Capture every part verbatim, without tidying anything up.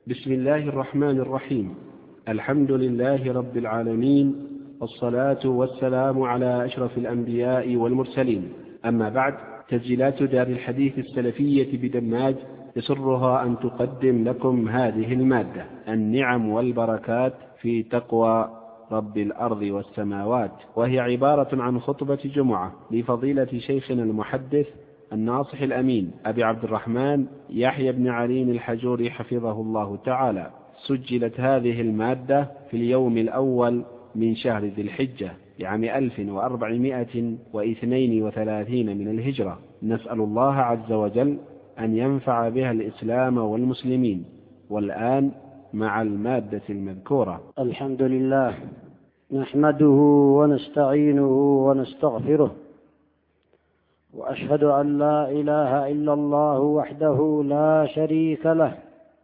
بسم الله الرحمن الرحيم. الحمد لله رب العالمين، والصلاة والسلام على أشرف الأنبياء والمرسلين. أما بعد، تسجيلات دار الحديث السلفية بدماج يسرها أن تقدم لكم هذه المادة: النعم والبركات في تقوى رب الأرض والسماوات، وهي عبارة عن خطبة جمعة لفضيلة شيخنا المحدث الناصح الأمين أبي عبد الرحمن يحيى بن علي الحجوري حفظه الله تعالى. سجلت هذه المادة في اليوم الأول من شهر ذي الحجة لعام ألف وأربعمائة واثنين وثلاثين من الهجرة. نسأل الله عز وجل أن ينفع بها الإسلام والمسلمين. والآن مع المادة المذكورة. الحمد لله، نحمده ونستعينه ونستغفره، وأشهد أن لا إله إلا الله وحده لا شريك له،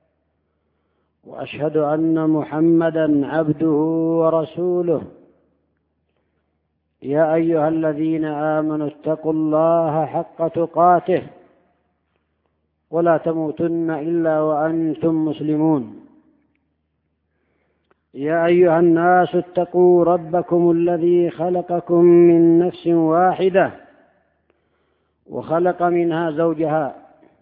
وأشهد أن محمدا عبده ورسوله. يا أيها الذين آمنوا اتقوا الله حق تقاته ولا تموتن إلا وأنتم مسلمون. يا أيها الناس اتقوا ربكم الذي خلقكم من نفس واحدة وخلق منها زوجها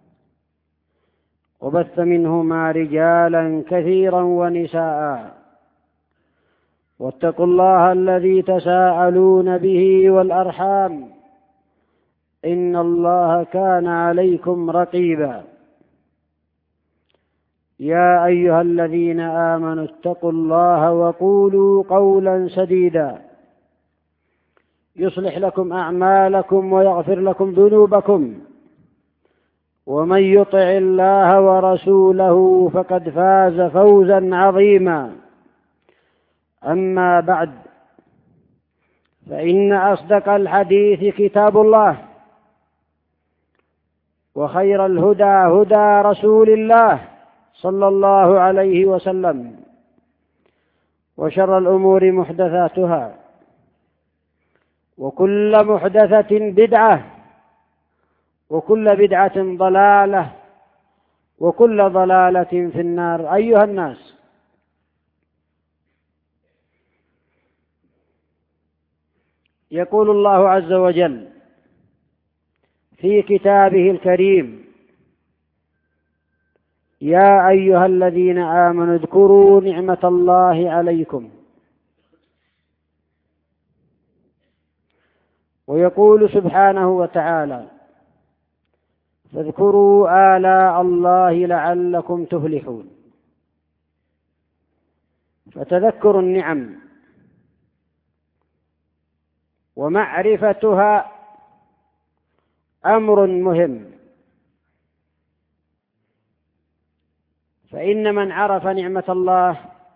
وبث منهما رجالا كثيرا ونساء، واتقوا الله الذي تساءلون به والأرحام، إن الله كان عليكم رقيبا. يا أيها الذين آمنوا اتقوا الله وقولوا قولا سديدا يصلح لكم أعمالكم ويغفر لكم ذنوبكم، ومن يطع الله ورسوله فقد فاز فوزا عظيما. أما بعد، فإن أصدق الحديث كتاب الله، وخير الهدى هدى رسول الله صلى الله عليه وسلم، وشر الأمور محدثاتها، وكل محدثة بدعة، وكل بدعة ضلالة، وكل ضلالة في النار. أيها الناس، يقول الله عز وجل في كتابه الكريم: يا أيها الذين آمنوا اذكروا نعمة الله عليكم. ويقول سبحانه وتعالى: فاذكروا آلاء الله لعلكم تفلحون. فتذكر النعم ومعرفتها أمر مهم، فإن من عرف نعمة الله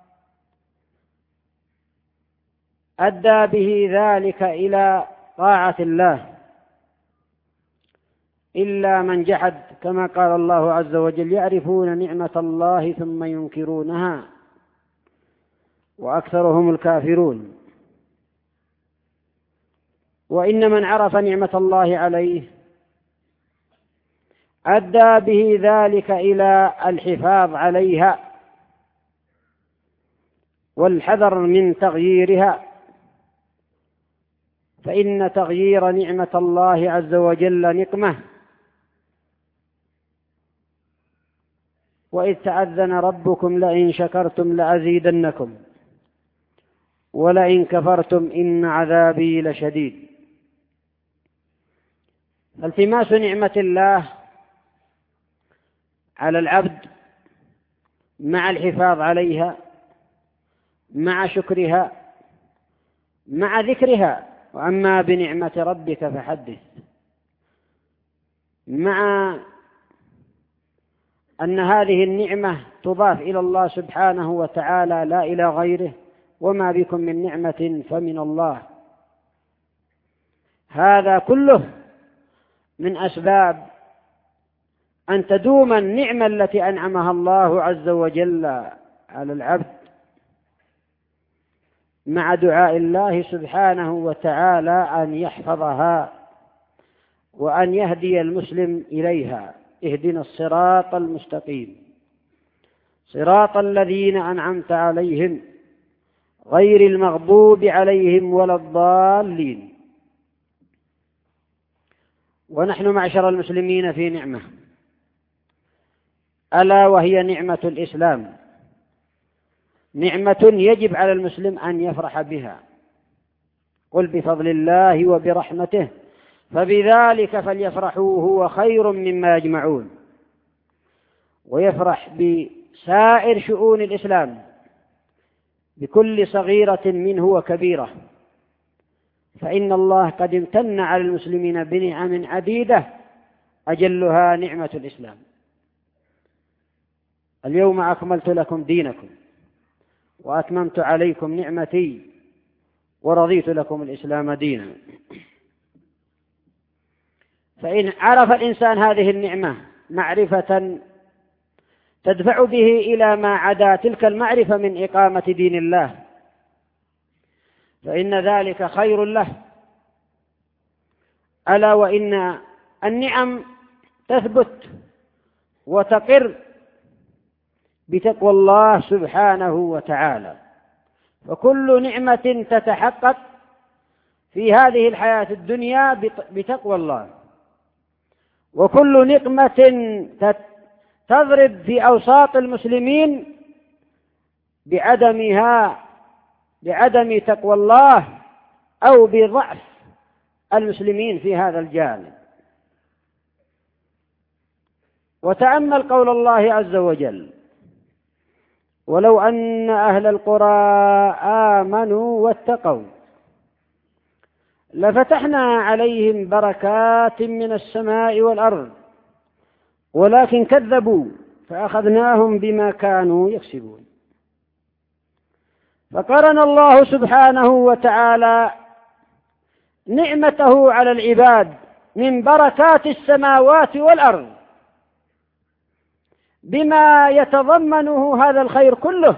أدى به ذلك إلى طاعة الله، إلا من جحد، كما قال الله عز وجل: يعرفون نعمة الله ثم ينكرونها وأكثرهم الكافرون. وإن من عرف نعمة الله عليه أدى به ذلك إلى الحفاظ عليها والحذر من تغييرها، فإن تغيير نعمة الله عز وجل نقمة. وإذ تأذن ربكم لئن شكرتم لأزيدنكم ولئن كفرتم إن عذابي لشديد. التماس نعمة الله على العبد مع الحفاظ عليها، مع شكرها، مع ذكرها. وأما بنعمة ربك فحدث، مع أن هذه النعمة تضاف إلى الله سبحانه وتعالى لا إلى غيره، وما بكم من نعمة فمن الله. هذا كله من أسباب أن تدوم النعمة التي أنعمها الله عز وجل على العبد، مع دعاء الله سبحانه وتعالى أن يحفظها وأن يهدي المسلم إليها. اهدنا الصراط المستقيم صراط الذين أنعمت عليهم غير المغضوب عليهم ولا الضالين. ونحن معشر المسلمين في نعمة، ألا وهي نعمة الإسلام، نعمة يجب على المسلم أن يفرح بها. قل بفضل الله وبرحمته فبذلك فليفرحوا هو خير مما يجمعون. ويفرح بسائر شؤون الإسلام بكل صغيرة منه وكبيرة، فإن الله قد امتن على المسلمين بنعم عديدة أجلها نعمة الإسلام. اليوم أكملت لكم دينكم وأتممت عليكم نعمتي ورضيت لكم الإسلام دينا. فإن عرف الإنسان هذه النعمة معرفة تدفع به إلى ما عدا تلك المعرفة من إقامة دين الله، فإن ذلك خير له. ألا وإن النعم تثبت وتقر بتقوى الله سبحانه وتعالى، فكل نعمة تتحقق في هذه الحياة الدنيا بتقوى الله، وكل نقمة تضرب في أوساط المسلمين بعدمها بعدم تقوى الله أو بضعف المسلمين في هذا الجانب. وتأمل قول الله عز وجل: ولو أن أهل القرى آمنوا واتقوا لفتحنا عليهم بركات من السماء والأرض ولكن كذبوا فأخذناهم بما كانوا يكسبون. فقرن الله سبحانه وتعالى نعمته على العباد من بركات السماوات والأرض بما يتضمنه هذا الخير كله،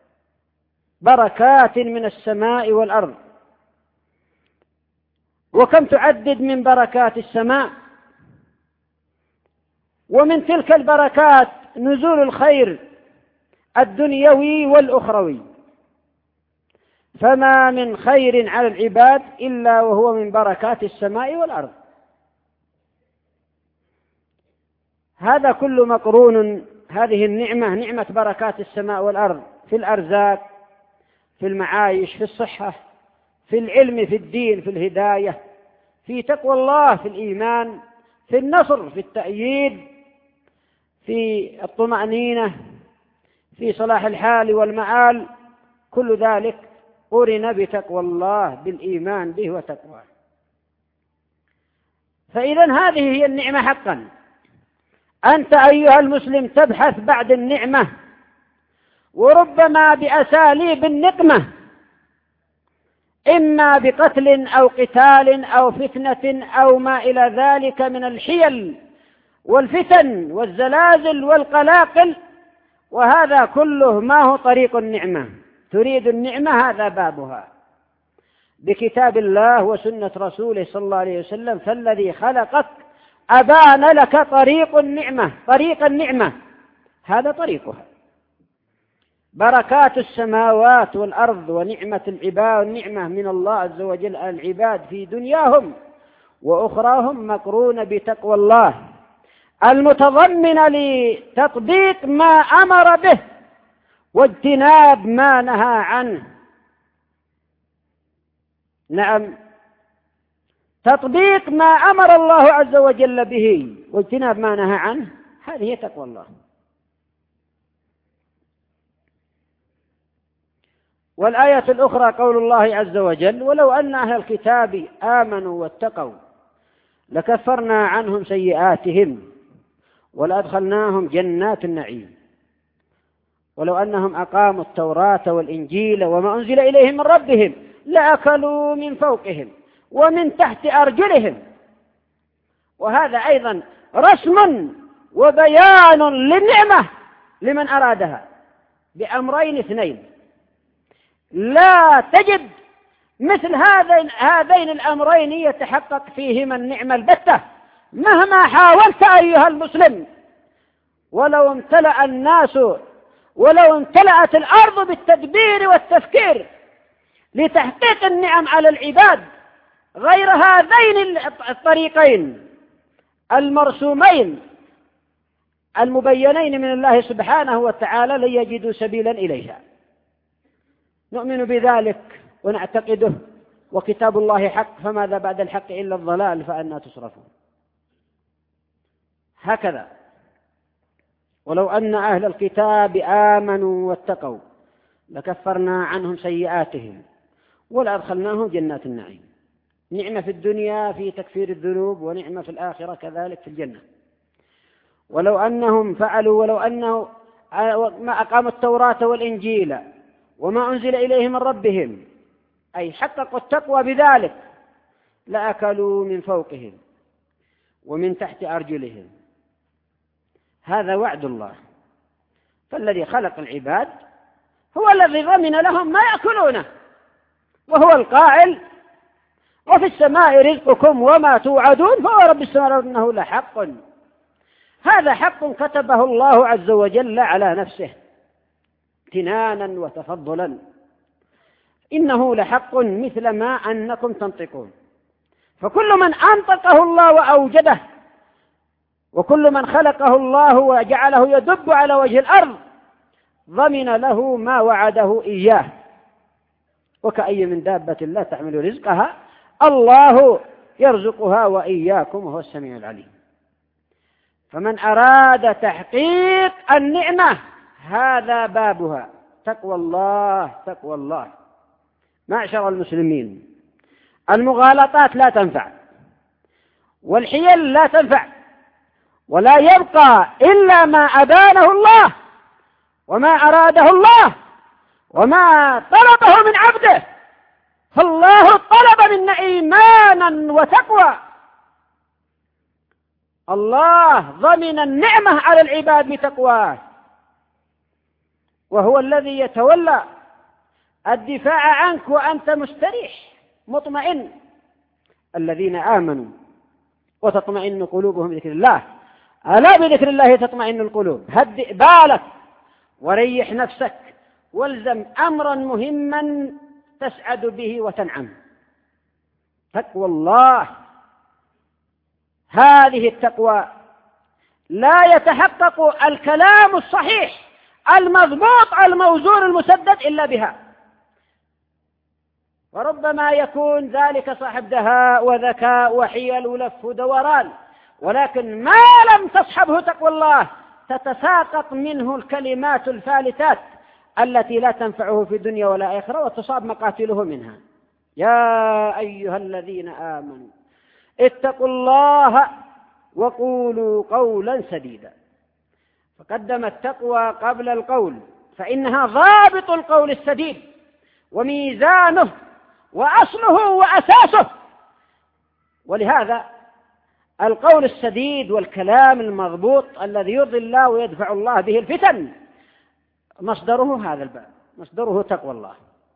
بركات من السماء والأرض. وكم تعدد من بركات السماء؟ ومن تلك البركات نزول الخير الدنيوي والأخروي، فما من خير على العباد إلا وهو من بركات السماء والأرض. هذا كل مقرون، هذه النعمة نعمة بركات السماء والأرض في الأرزاق، في المعايش، في الصحة، في العلم، في الدين، في الهداية، في تقوى الله، في الإيمان، في النصر، في التأييد، في الطمأنينة، في صلاح الحال والمآل. كل ذلك قرن بتقوى الله، بالإيمان به وتقواه. فإذا هذه هي النعمة حقا. أنت أيها المسلم تبحث بعد النعمة، وربما بأساليب النقمة، إما بقتل أو قتال أو فتنة أو ما إلى ذلك من الحيل والفتن والزلازل والقلاقل، وهذا كله ما هو طريق النعمة. تريد النعمة هذا بابها بكتاب الله وسنة رسوله صلى الله عليه وسلم، فالذي خلقك أبان لك طريق النعمة، طريق النعمة هذا طريقها. بركات السماوات والأرض ونعمة العباد، والنعمة من الله عز وجل العباد في دنياهم وأخراهم مقرونة بتقوى الله المتضمنة لتطبيق ما أمر به واجتناب ما نهى عنه. نعم، تطبيق ما أمر الله عز وجل به واجتناب ما نهى عنه، هذه هي تقوى الله. والآية الأخرى قول الله عز وجل: ولو أن أهل الكتاب آمنوا واتقوا لكفرنا عنهم سيئاتهم ولأدخلناهم جنات النعيم ولو أنهم أقاموا التوراة والإنجيل وما أنزل إليهم من ربهم لأكلوا من فوقهم ومن تحت أرجلهم. وهذا أيضا رسم وبيان للنعمة لمن أرادها بأمرين اثنين. لا تجد مثل هذين هذين الأمرين يتحقق فيهما النعمة البتة مهما حاولت أيها المسلم. ولو امتلأ الناس ولو امتلأت الأرض بالتدبير والتفكير لتحقيق النعم على العباد غير هذين الطريقين المرسومين المبينين من الله سبحانه وتعالى لن يجدوا سبيلا إليها. نؤمن بذلك ونعتقده، وكتاب الله حق، فماذا بعد الحق إلا الضلال، فأنا تصرفون. هكذا ولو أن أهل الكتاب آمنوا واتقوا لكفرنا عنهم سيئاتهم ولأدخلناهم جنات النعيم. نعمة في الدنيا في تكفير الذنوب، ونعمة في الآخرة كذلك في الجنة. ولو أنهم فعلوا ولو أنه ما أقاموا التوراة والإنجيل وما أنزل إليهم من ربهم، أي حققوا التقوى بذلك، لأكلوا من فوقهم ومن تحت أرجلهم. هذا وعد الله. فالذي خلق العباد هو الذي ضمن لهم ما يأكلونه، وهو القائل: وفي السماء رزقكم وما توعدون فهو رب السماوات إنه لحق. هذا حق كتبه الله عز وجل على نفسه امتنانا وتفضلا. إنه لحق مثل ما أنكم تنطقون. فكل من أنطقه الله وأوجده، وكل من خلقه الله وجعله يدب على وجه الأرض، ضمن له ما وعده إياه. وكأي من دابة لا تحمل رزقها الله يرزقها وإياكم وهو السميع العليم. فمن أراد تحقيق النعمة هذا بابها، تقوى الله تقوى الله. معشر المسلمين، المغالطات لا تنفع، والحيل لا تنفع، ولا يبقى إلا ما أبانه الله وما أراده الله وما طلبه من عبده. فالله طلب منا إيمانا وتقوى. الله ضمن النعمة على العباد بتقواه، وهو الذي يتولى الدفاع عنك وأنت مستريح مطمئن. الذين آمنوا وتطمئن قلوبهم بذكر الله، ألا بذكر الله تطمئن القلوب. هدئ بالك وريح نفسك، والزم أمرا مهما تسعد به وتنعم. تقوى الله، هذه التقوى لا يتحقق الكلام الصحيح المضبوط الموزون المسدد إلا بها. وربما يكون ذلك صاحب دهاء وذكاء وحيل ولف ودوران، ولكن ما لم تصحبه تقوى الله تتساقط منه الكلمات الفالتات التي لا تنفعه في الدنيا ولا آخرة، وتصاب مقاتله منها. يا أيها الذين آمنوا اتقوا الله وقولوا قولا سديدا. فقدم التقوى قبل القول، فإنها ضابط القول السديد وميزانه وأصله وأساسه. ولهذا القول السديد والكلام المضبوط الذي يرضي الله ويدفع الله به الفتن مصدره هذا الباب، مصدره تقوى الله.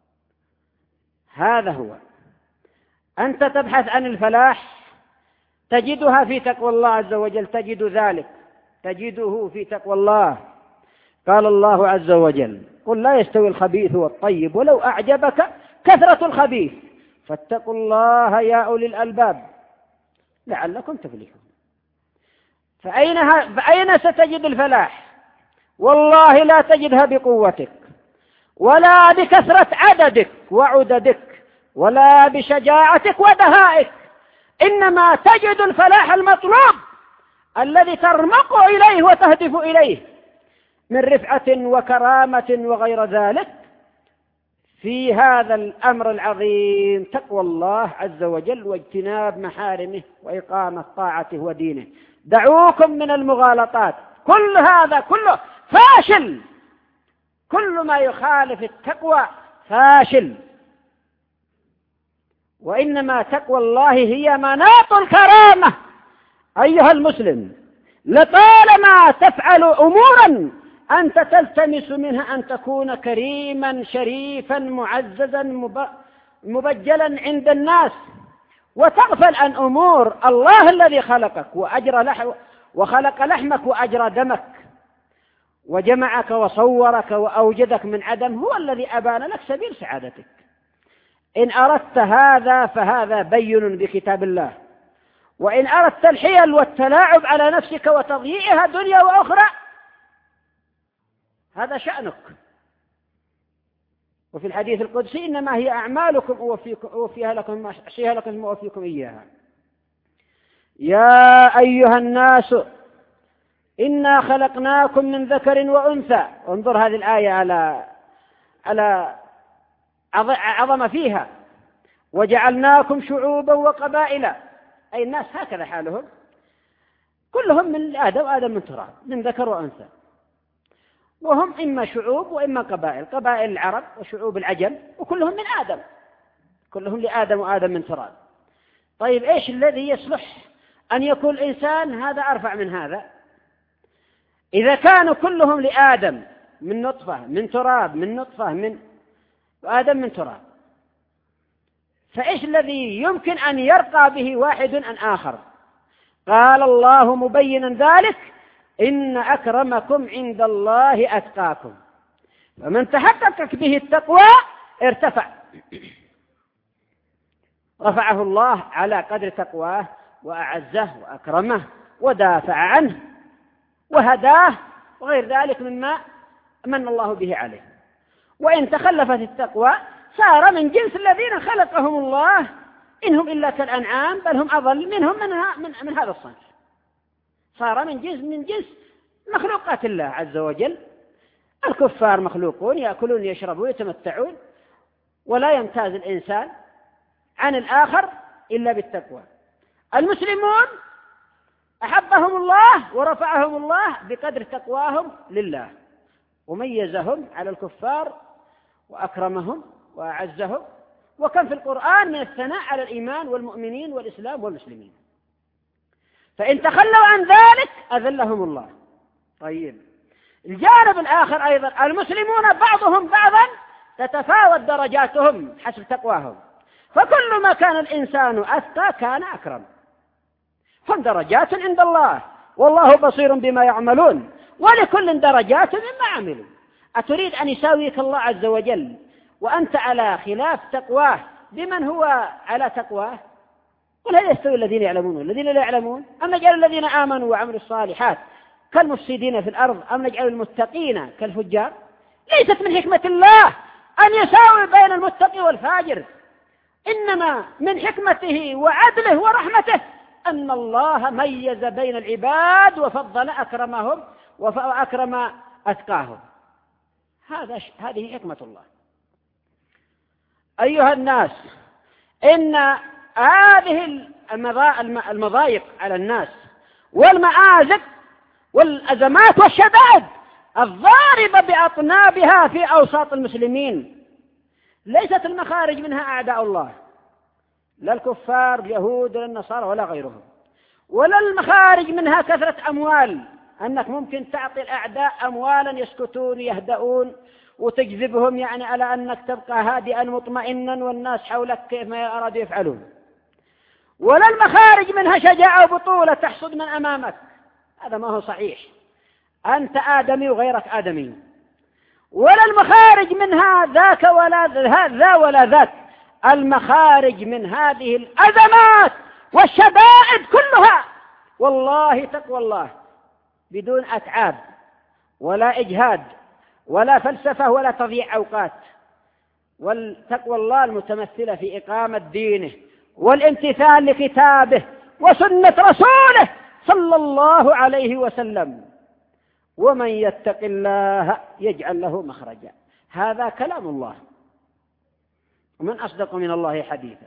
هذا هو. أنت تبحث عن الفلاح تجدها في تقوى الله عز وجل، تجد ذلك، تجده في تقوى الله. قال الله عز وجل: قل لا يستوي الخبيث والطيب ولو أعجبك كثرة الخبيث فاتقوا الله يا أولي الألباب لعلكم تفلحون. فأين, فأين ستجد الفلاح؟ والله لا تجدها بقوتك ولا بكثرة عددك وعددك ولا بشجاعتك ودهائك، إنما تجد الفلاح المطلوب الذي ترمق إليه وتهدف إليه من رفعة وكرامة وغير ذلك في هذا الأمر العظيم، تقوى الله عز وجل واجتناب محارمه وإقامة طاعته ودينه. دعوكم من المغالطات، كل هذا كله فاشل، كل ما يخالف التقوى فاشل. وإنما تقوى الله هي مناط الكرامة. أيها المسلم، لطالما تفعل أمورا أنت تلتمس منها أن تكون كريما شريفا معززا مبجلا عند الناس، وتغفل عن أمور الله الذي خلقك وأجرى لحم وخلق لحمك وأجرى دمك وجمعك وصورك وأوجدك من عدم هو الذي أبان لك سبيل سعادتك. إن أردت هذا فهذا بين بكتاب الله، وإن أردت الحيل والتلاعب على نفسك وتضييعها دنيا وأخرى هذا شأنك. وفي الحديث القدسي إنما هي أعمالكم أوفيها لكم أحصيها لكم ثم أوفيكم إياها. يا أيها الناس إنا خلقناكم من ذكر وأنثى. انظر هذه الآية على على عظم فيها. وجعلناكم شعوبا وقبائل، أي الناس هكذا حالهم كلهم من آدم وآدم من تراب، من ذكر وأنثى، وهم إما شعوب وإما قبائل، قبائل العرب وشعوب العجم، وكلهم من آدم، كلهم لآدم وآدم من تراب. طيب إيش الذي يصلح أن يكون الإنسان هذا أرفع من هذا؟ إذا كانوا كلهم لآدم من نطفة من تراب من نطفة من آدم من تراب، فإيش الذي يمكن أن يرقى به واحد عن آخر؟ قال الله مبينا ذلك: إن أكرمكم عند الله أتقاكم. فمن تحققت به التقوى ارتفع، رفعه الله على قدر تقواه وأعزه وأكرمه ودافع عنه وهداه وغير ذلك مما من الله به عليه. وإن تخلفت التقوى صار من جنس الذين خلقهم الله، إنهم إلا كالأنعام بل هم أضل منهم من, من, من هذا الصنف. صار من جنس من جنس مخلوقات الله عز وجل. الكفار مخلوقون يأكلون يشربون يتمتعون، ولا يمتاز الإنسان عن الآخر إلا بالتقوى. المسلمون أحبهم الله ورفعهم الله بقدر تقواهم لله، وميزهم على الكفار وأكرمهم وأعزهم. وكم في القرآن من الثناء على الإيمان والمؤمنين والإسلام والمسلمين. فإن تخلوا عن ذلك أذلهم الله. طيب، الجانب الآخر أيضا المسلمون بعضهم بعضا تتفاوت درجاتهم حسب تقواهم، فكل ما كان الإنسان أتقى كان أكرم. هم درجات عند الله والله بصير بما يعملون، ولكل درجات مما عملوا. أتريد أن يساويك الله عز وجل وأنت على خلاف تقواه بمن هو على تقواه؟ قل هل يستوي الذين يعلمون والذين لا يعلمون؟ أم نجعل الذين آمنوا وعملوا الصالحات كالمفسدين في الأرض أم نجعل المتقين كالفجار؟ ليست من حكمة الله أن يساوي بين المتقي والفاجر، إنما من حكمته وعدله ورحمته أن الله ميز بين العباد وفضل أكرمهم وأكرم أتقاهم. هذا هذه حكمة الله. أيها الناس، إن هذه المضايق على الناس والمآزق والأزمات والشدائد الضاربة بأطنابها في أوساط المسلمين ليست المخارج منها أعداء الله، لا الكفار اليهود ولا النصارى ولا غيرهم، ولا المخارج منها كثرة أموال، أنك ممكن تعطي الأعداء أموالا يسكتون يهدؤون وتجذبهم يعني على أنك تبقى هادئا مطمئنا والناس حولك كيف ما أرادوا يفعلون، ولا المخارج منها شجاعة وبطولة تحصد من أمامك. هذا ما هو صحيح، أنت آدمي وغيرك آدمي. ولا المخارج منها ذاك ولا ذا ولا ذاك، المخارج من هذه الأزمات والشدائد كلها والله تقوى الله بدون أتعاب ولا إجهاد ولا فلسفة ولا تضييع أوقات، والتقوى الله المتمثلة في إقامة دينه والامتثال لكتابه وسنة رسوله صلى الله عليه وسلم. ومن يتق الله يجعل له مخرجا. هذا كلام الله، ومن أصدق من الله حديثا.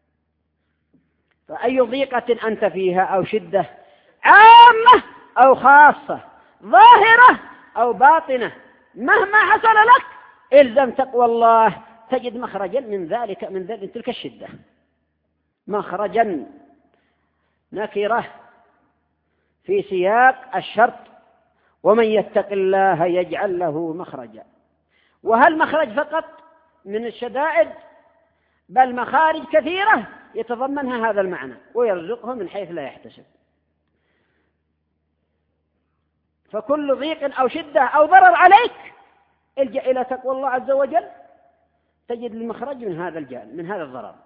فأي ضيقة أنت فيها أو شدة عامة أو خاصة ظاهرة أو باطنة مهما حصل لك إلزم تقوى الله تجد مخرجا من ذلك من ذلك تلك الشدة، مخرجا نكرة في سياق الشرط: ومن يتق الله يجعل له مخرجا. وهل مخرج فقط من الشدائد؟ بل مخارج كثيرة يتضمنها هذا المعنى: ويرزقه من حيث لا يحتسب. فكل ضيق أو شدة أو ضرر عليك الجأ إلى تقوى الله عز وجل تجد المخرج من هذا الجانب، من هذا الضرر.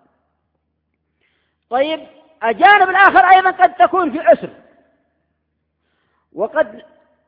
طيب الجانب الآخر أيضا قد تكون في عسر، وقد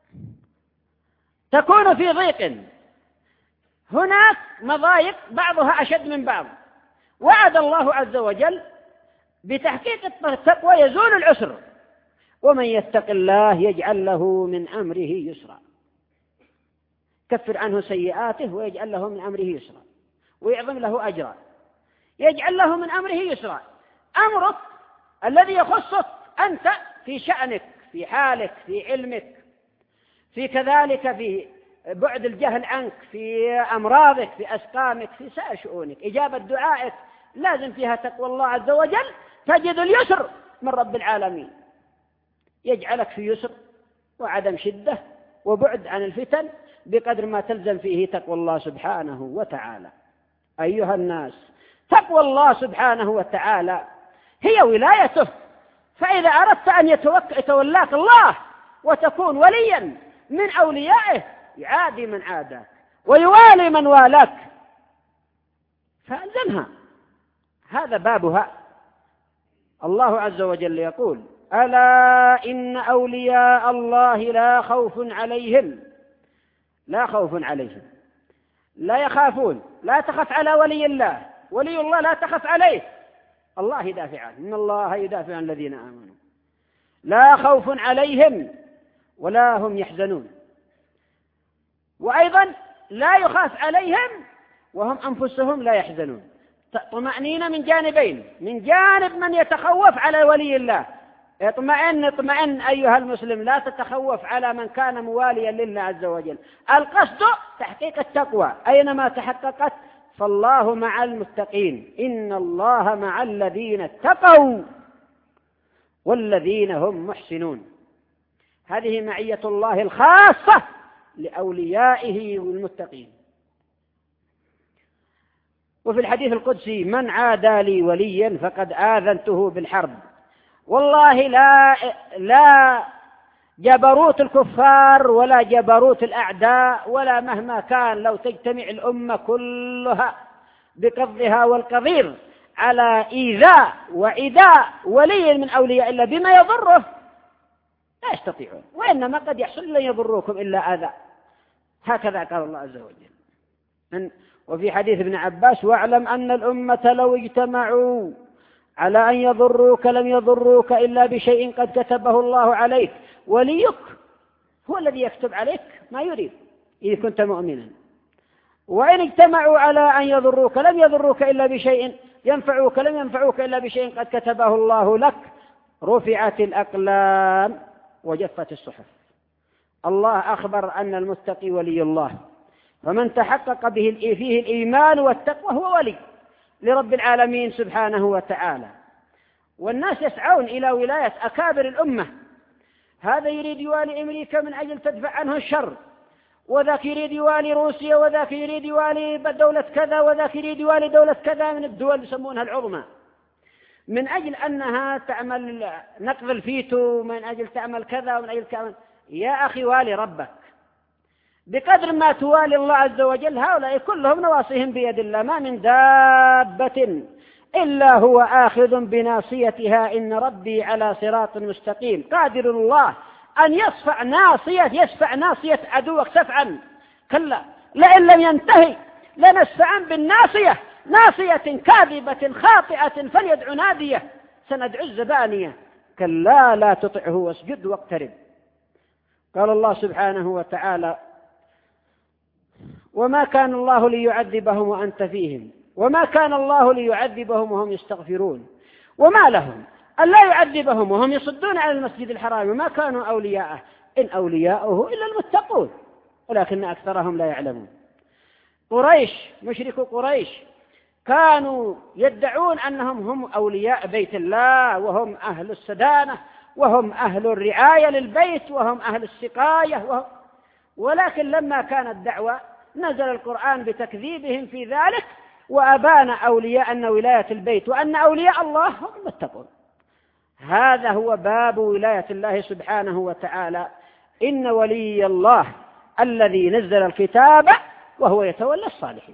تكون في ضيق، هناك مضايق بعضها أشد من بعض، وعد الله عز وجل بتحقيق التقوى يزول العسر، ومن يتق الله يجعل له من أمره يسرا، كفر عنه سيئاته ويجعل له من أمره يسرا ويعظم له أجرا، يجعل له من أمره يسرا. أمرك الذي يخصك أنت في شأنك، في حالك، في علمك، في كذلك في بعد الجهل عنك، في أمراضك، في أسقامك، في سائر شؤونك، إجابة دعائك لازم فيها تقوى الله عز وجل، تجد اليسر من رب العالمين، يجعلك في يسر وعدم شدة وبعد عن الفتن بقدر ما تلزم فيه تقوى الله سبحانه وتعالى. أيها الناس، تقوى الله سبحانه وتعالى هي ولايته، فإذا أردت أن يتولاك الله وتكون وليا من أوليائه يعادي من عاداك ويوالي من والاك، فألزمها، هذا بابها. الله عز وجل يقول: ألا إن أولياء الله لا خوف عليهم، لا خوف عليهم، لا يخافون، لا تخف على ولي الله، ولي الله لا تخف عليه، الله يدافع عنه، إن الله يدافع عن الذين آمنوا، لا خوف عليهم ولا هم يحزنون، وأيضا لا يخاف عليهم وهم أنفسهم لا يحزنون. طمأنينة من جانبين، من جانب من يتخوف على ولي الله، اطمئن اطمئن أيها المسلم، لا تتخوف على من كان مواليا لله عز وجل. القصد تحقيق التقوى، أينما تحققت فالله مع المتقين، إن الله مع الذين اتقوا والذين هم محسنون. هذه معية الله الخاصة لأوليائه والمتقين. وفي الحديث القدسي: من عادى لي وليا فقد آذنته بالحرب. والله لا لا جبروت الكفار ولا جبروت الأعداء ولا مهما كان لو تجتمع الأمة كلها بقضها والقضير على إيذاء وعداء ولي من أولياء الله بما يضره لا يستطيعون، وإنما قد يحصل لن يضروكم إلا أذى، هكذا قال الله عز وجل. وفي حديث ابن عباس: واعلم أن الأمة لو اجتمعوا على أن يضروك لم يضروك إلا بشيء قد كتبه الله عليك. وليك هو الذي يكتب عليك ما يريد إذا كنت مؤمنا، وإن اجتمعوا على أن يضروك لم يضروك إلا بشيء ينفعوك لم ينفعوك إلا بشيء قد كتبه الله لك. رفعت الأقلام وجفت الصحف. الله أخبر أن المتقي ولي الله، فمن تحقق به فيه الإيمان والتقوى هو ولي لرب العالمين سبحانه وتعالى. والناس يسعون إلى ولاية أكابر الأمة، هذا يريد يوالي أمريكا من أجل تدفع عنه الشر، وذاك يريد يوالي روسيا، وذاك يريد يوالي دولة كذا، وذاك يريد يوالي دولة كذا من الدول يسمونها العظمى، من أجل أنها تعمل نقض الفيتو، من أجل تعمل كذا ومن أجل تعمل. يا أخي والي ربك بقدر ما توالي الله عز وجل. هؤلاء كلهم نواصيهم بيد الله، ما من دابة إلا هو آخذ بناصيتها، إن ربي على صراط مستقيم. قادر الله أن يصفع ناصية يسفع ناصية عدوك سفعا، كلا لئن لم ينتهي لنسفعا بالناصية، ناصية كاذبة خاطئة فليدع نادية سندع الزبانية، كلا لا تطعه واسجد واقترب. قال الله سبحانه وتعالى: وما كان الله ليعذبهم وأنت فيهم وما كان الله ليعذبهم وهم يستغفرون وما لهم ألا يعذبهم وهم يصدون عن المسجد الحرام وما كانوا أولياءه إن أولياؤه إلا المتقون ولكن أكثرهم لا يعلمون. قريش، مشركو قريش، كانوا يدعون أنهم هم أولياء بيت الله، وهم أهل السدانة، وهم أهل الرعاية للبيت، وهم أهل السقاية، وهم ولكن لما كانت دعوة نزل القرآن بتكذيبهم في ذلك، وأبان أولياء أن ولاية البيت وأن أولياء الله هم المتقون. هذا هو باب ولاية الله سبحانه وتعالى، إن ولي الله الذي نزل الكتاب وهو يتولى الصالحين.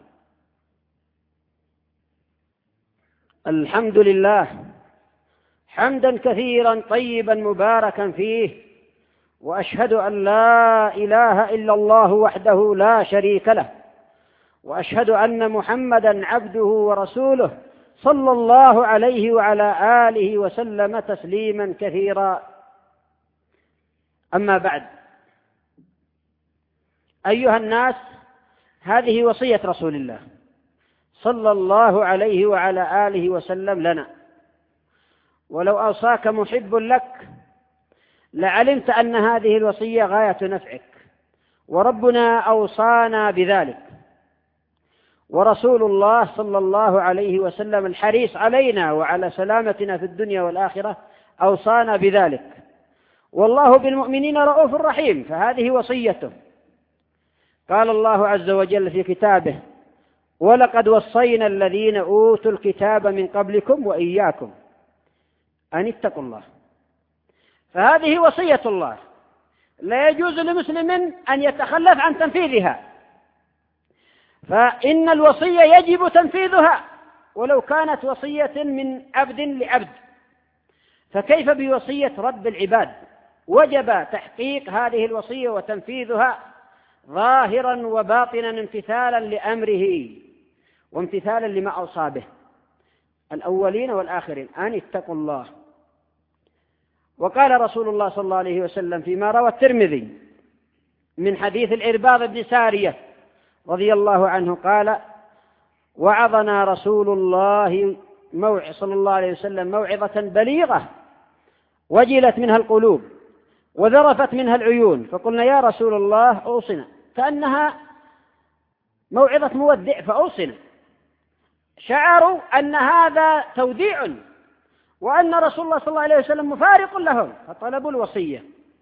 الحمد لله حمدا كثيرا طيبا مباركا فيه، وأشهد أن لا إله إلا الله وحده لا شريك له، وأشهد أن محمدا عبده ورسوله صلى الله عليه وعلى آله وسلم تسليما كثيرا. أما بعد، أيها الناس، هذه وصية رسول الله صلى الله عليه وعلى آله وسلم لنا، ولو أوصاك محب لك لعلمت أن هذه الوصية غاية نفعك، وربنا أوصانا بذلك، ورسول الله صلى الله عليه وسلم الحريص علينا وعلى سلامتنا في الدنيا والآخرة أوصانا بذلك، والله بالمؤمنين رؤوف رحيم، فهذه وصيته. قال الله عز وجل في كتابه: ولقد وصينا الذين أوتوا الكتاب من قبلكم وإياكم أن اتقوا الله. فهذه وصية الله، لا يجوز لمسلم أن يتخلف عن تنفيذها، فإن الوصية يجب تنفيذها ولو كانت وصية من عبد لعبد، فكيف بوصية رب العباد؟ وجب تحقيق هذه الوصية وتنفيذها ظاهرا وباطنا امتثالا لأمره وامتثالا لما أوصى به الأولين والآخرين أن اتقوا الله. وقال رسول الله صلى الله عليه وسلم فيما روى الترمذي من حديث العرباض بن سارية رضي الله عنه قال: وعظنا رسول الله موع صلى الله عليه وسلم موعظة بليغة وجلت منها القلوب وذرفت منها العيون، فقلنا: يا رسول الله أوصنا، كأنها موعظة مودع فأوصنا. شعروا أن هذا توديع وأن رسول الله صلى الله عليه وسلم مفارق لهم، فطلبوا الوصية،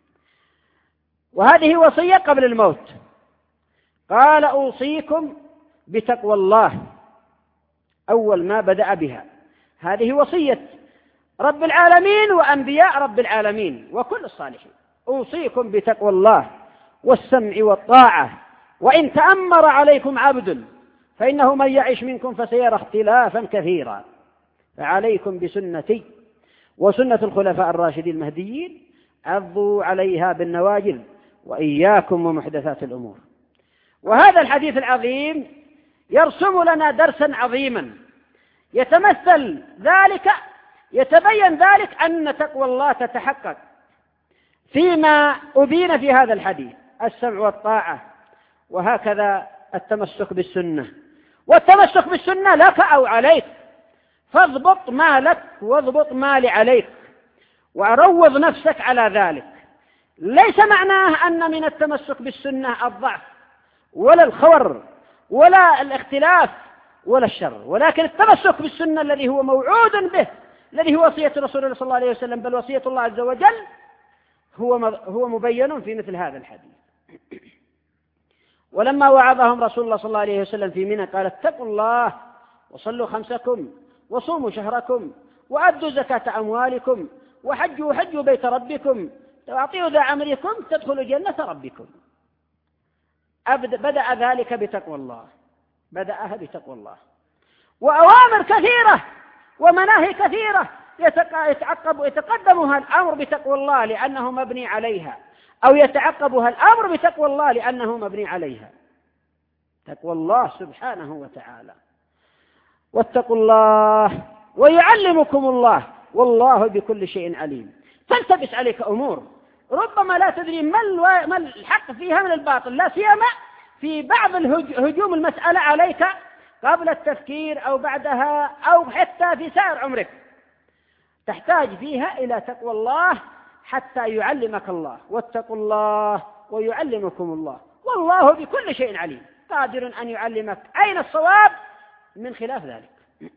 وهذه وصية قبل الموت. قال: أوصيكم بتقوى الله، أول ما بدأ بها. هذه وصية رب العالمين وأنبياء رب العالمين وكل الصالحين. أوصيكم بتقوى الله والسمع والطاعة، وإن تأمر عليكم عبد فإنه من يعش منكم فسيرى اختلافا كثيرا، فعليكم بسنتي وسنة الخلفاء الراشدين المهديين، عضوا عليها بالنواجذ، وإياكم ومحدثات الأمور. وهذا الحديث العظيم يرسم لنا درسا عظيما يتمثل ذلك يتبين ذلك أن تقوى الله تتحقق فيما أبين في هذا الحديث: السمع والطاعة، وهكذا التمسك بالسنة. والتمسك بالسنة لك أو عليك، فاضبط ما لك واضبط ما لعليك، وروض نفسك على ذلك. ليس معناه أن من التمسك بالسنة الضعف ولا الخور ولا الاختلاف ولا الشر، ولكن التمسك بالسنة الذي هو موعود به، الذي هو وصية رسول الله صلى الله عليه وسلم، بل وصية الله عز وجل، هو هو مبين في مثل هذا الحديث. ولما وعظهم رسول الله صلى الله عليه وسلم في منى قال: اتقوا الله وصلوا خمسكم وصوموا شهركم وأدوا زكاة أموالكم وحجوا حجوا بيت ربكم وأطيعوا ذا أمركم تدخلوا جنة ربكم. بدأ ذلك بتقوى الله، بدأها بتقوى الله. وأوامر كثيرة ومناهي كثيرة يتعقب يتقدمها الأمر بتقوى الله لأنه مبني عليها، أو يتعقبها الأمر بتقوى الله لأنه مبني عليها. تقوى الله سبحانه وتعالى. واتقوا الله ويعلمكم الله والله بكل شيء عليم. تلتبس عليك أمور ربما لا تدري ما الحق فيها من الباطل، لا سيما في بعض هجوم المسألة عليك قبل التفكير أو بعدها أو حتى في سائر عمرك. تحتاج فيها إلى تقوى الله حتى يعلمك الله. واتقوا الله ويعلمكم الله والله بكل شيء عليم، قادر أن يعلمك أين الصواب من خلاف ذلك،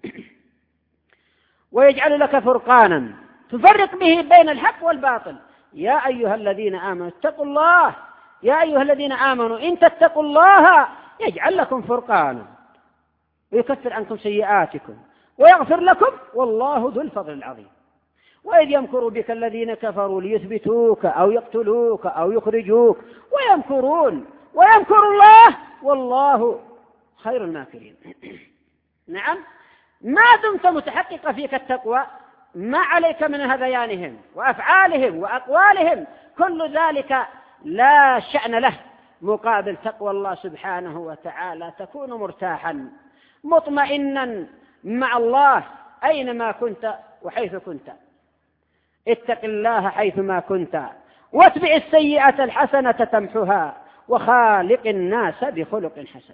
ويجعل لك فرقانا تفرق به بين الحق والباطل. يا أيها الذين آمنوا اتقوا الله، يا أيها الذين آمنوا إن تتقوا الله يجعل لكم فرقانا ويكفر عنكم سيئاتكم ويغفر لكم والله ذو الفضل العظيم. وإذ يمكر بك الذين كفروا ليثبتوك أو يقتلوك أو يخرجوك ويمكرون ويمكر الله والله خير الماكرين. نعم، ما دمت متحقق فيك التقوى ما عليك من هذيانهم وأفعالهم وأقوالهم، كل ذلك لا شأن له مقابل تقوى الله سبحانه وتعالى. تكون مرتاحا مطمئنا مع الله أينما كنت وحيث كنت. اتق الله حيثما كنت واتبع السيئة الحسنة تمحها وخالق الناس بخلق حسن.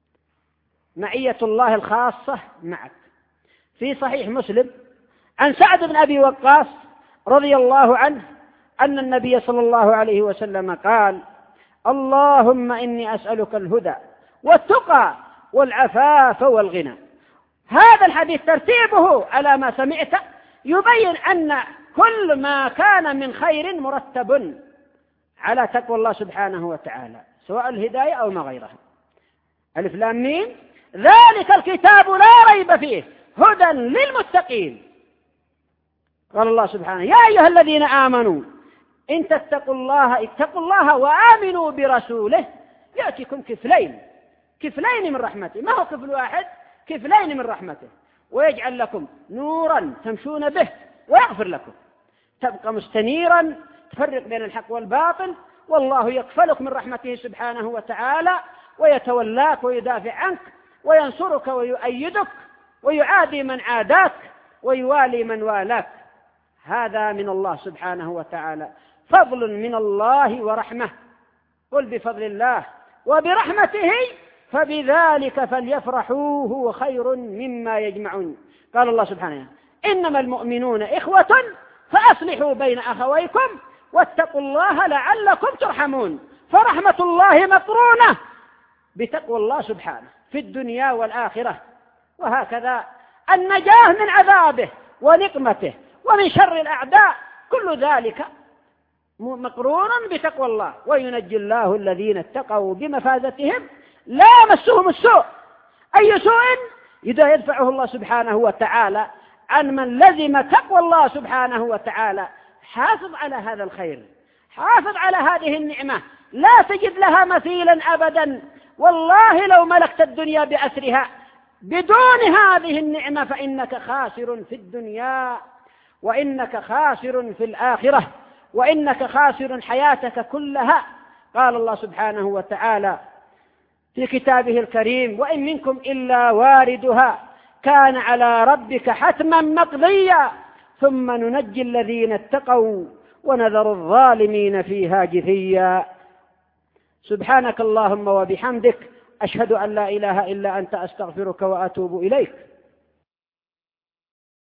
معية الله الخاصة معك. في صحيح مسلم عن سعد بن أبي وقاص رضي الله عنه أن النبي صلى الله عليه وسلم قال: اللهم إني أسألك الهدى والتقى والعفاف والغنى. هذا الحديث ترتيبه على ما سمعت يبين أن كل ما كان من خير مرتب على تقوى الله سبحانه وتعالى، سواء الهداية أو ما غيرها. ألف لام ميم، ذلك الكتاب لا ريب فيه هدى للمتقين. قال الله سبحانه: يا أيها الذين آمنوا إن تتقوا الله اتقوا الله وآمنوا برسوله يأتيكم كفلين كفلين من رحمته، ما هو كفل واحد، كفلين من رحمته، ويجعل لكم نورا تمشون به ويغفر لكم، تبقى مستنيرا تفرق بين الحق والباطل، والله يكفلك من رحمته سبحانه وتعالى ويتولاك ويدافع عنك وينصرك ويؤيدك ويعادي من عاداك ويوالي من والاك. هذا من الله سبحانه وتعالى، فضل من الله ورحمة. قل بفضل الله وبرحمته فبذلك فليفرحوا هو خير مما يجمعون. قال الله سبحانه: إنما المؤمنون إخوة فأصلحوا بين أخويكم واتقوا الله لعلكم ترحمون. فرحمة الله مقرونة بتقوى الله سبحانه في الدنيا والآخرة. وهكذا النجاة من عذابه ونقمته ومن شر الأعداء كل ذلك مقرون بتقوى الله. وينجي الله الذين اتقوا بمفازتهم لا يمسهم السوء. أي سوء يدفعه الله سبحانه وتعالى عن من لزم تقوى الله سبحانه وتعالى. حافظ على هذا الخير، حافظ على هذه النعمة، لا تجد لها مثيلا أبدا. والله لو ملكت الدنيا بأسرها بدون هذه النعمة فإنك خاسر في الدنيا وإنك خاسر في الآخرة وإنك خاسر حياتك كلها. قال الله سبحانه وتعالى في كتابه الكريم: وإن منكم إلا واردها كان على ربك حتما مقضيا ثم ننجي الذين اتقوا ونذر الظالمين فيها جثيا. سبحانك اللهم وبحمدك أشهد أن لا إله إلا أنت أستغفرك وأتوب إليك.